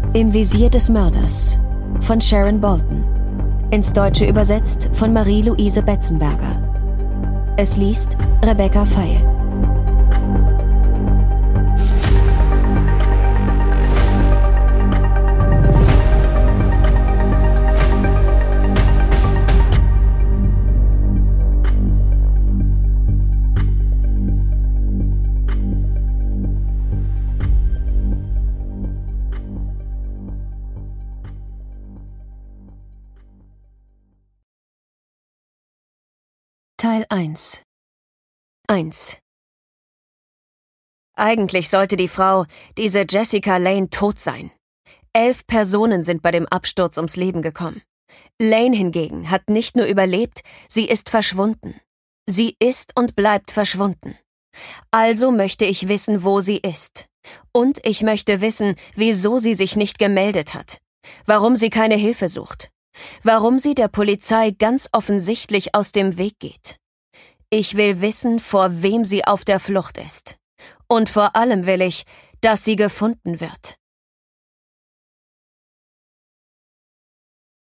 Im Visier des Mörders von Sharon Bolton. Ins Deutsche übersetzt von Marie-Louise Betzenberger. Es liest Rebecca Feil. Teil 1. Eigentlich sollte die Frau, diese Jessica Lane, tot sein. 11 Personen sind bei dem Absturz ums Leben gekommen. Lane hingegen hat nicht nur überlebt, sie ist verschwunden. Sie ist und bleibt verschwunden. Also möchte ich wissen, wo sie ist. Und ich möchte wissen, wieso sie sich nicht gemeldet hat. Warum sie keine Hilfe sucht. Warum sie der Polizei ganz offensichtlich aus dem Weg geht. Ich will wissen, vor wem sie auf der Flucht ist. Und vor allem will ich, dass sie gefunden wird.